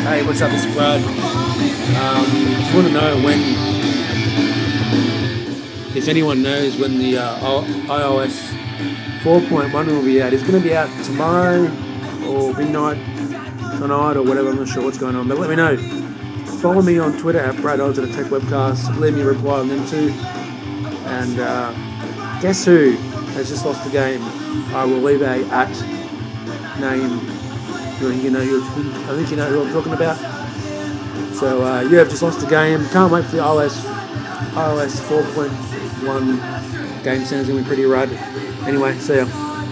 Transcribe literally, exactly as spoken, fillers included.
Hey, what's up? It's Brad. Um, just want to know when, if anyone knows when the uh, iOS four point one will be out. It's going to be out tomorrow or midnight tonight or whatever. I'm not sure what's going on, but let me know. Follow me on Twitter at Brad Odds at a Tech Webcast. Leave me a reply on them too. And uh, guess who has just lost the game? I will leave a at name. You know, you, I think you know who I'm talking about. So uh, you have just lost the game. Can't wait for the iOS iOS four point one game. Sounds gonna be pretty rad. Anyway, see ya.